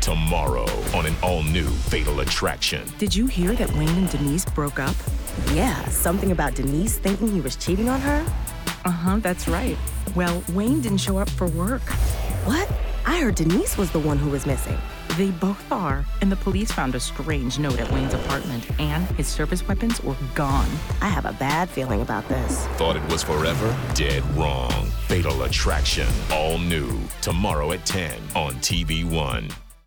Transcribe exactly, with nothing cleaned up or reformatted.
Tomorrow on an all-new Fatal Attraction. Did you hear that Wayne and Denise broke up? Yeah, something about Denise thinking he was cheating on her? Uh-huh, that's right. Well, Wayne didn't show up for work. What? I heard Denise was the one who was missing. They both are, and the police found a strange note at Wayne's apartment, and his service weapons were gone. I have a bad feeling about this. Thought it was forever? Dead wrong. Fatal Attraction. All new. Tomorrow at ten on T V one.